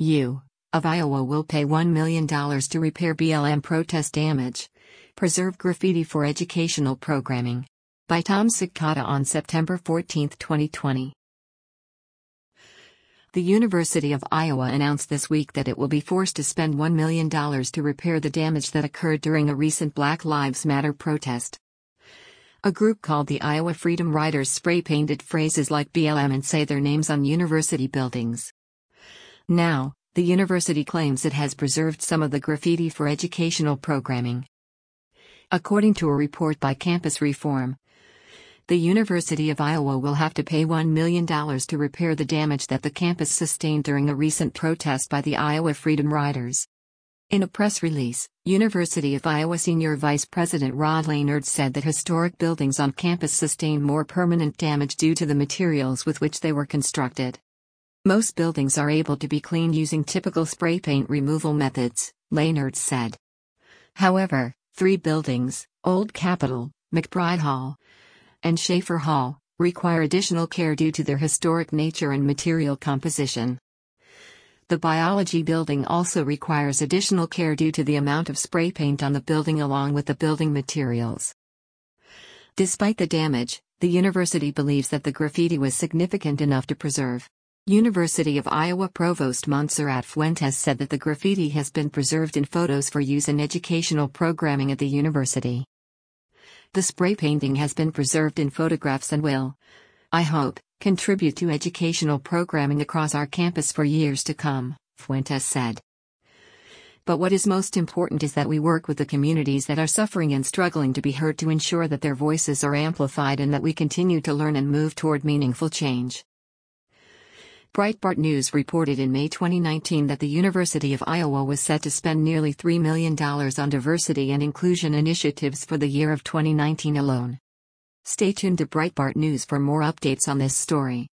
U. of Iowa will pay $1 million to repair BLM protest damage. Preserve graffiti for educational programming. By Tom Cicada on September 14, 2020. The University of Iowa announced this week that it will be forced to spend $1 million to repair the damage that occurred during a recent Black Lives Matter protest. A group called the Iowa Freedom Riders spray-painted phrases like BLM and say their names on university buildings. Now, the university claims it has preserved some of the graffiti for educational programming. According to a report by Campus Reform, the University of Iowa will have to pay $1 million to repair the damage that the campus sustained during a recent protest by the Iowa Freedom Riders. In a press release, University of Iowa Senior Vice President Rod Laynard said that historic buildings on campus sustain more permanent damage due to the materials with which they were constructed. Most buildings are able to be cleaned using typical spray paint removal methods, Laynard said. However, 3 buildings, Old Capitol, McBride Hall, and Schaefer Hall, require additional care due to their historic nature and material composition. The biology building also requires additional care due to the amount of spray paint on the building along with the building materials. Despite the damage, the university believes that the graffiti was significant enough to preserve. University of Iowa Provost Montserrat Fuentes said that the graffiti has been preserved in photos for use in educational programming at the university. The spray painting has been preserved in photographs and will, I hope, contribute to educational programming across our campus for years to come, Fuentes said. But what is most important is that we work with the communities that are suffering and struggling to be heard to ensure that their voices are amplified and that we continue to learn and move toward meaningful change. Breitbart News reported in May 2019 that the University of Iowa was set to spend nearly $3 million on diversity and inclusion initiatives for the year of 2019 alone. Stay tuned to Breitbart News for more updates on this story.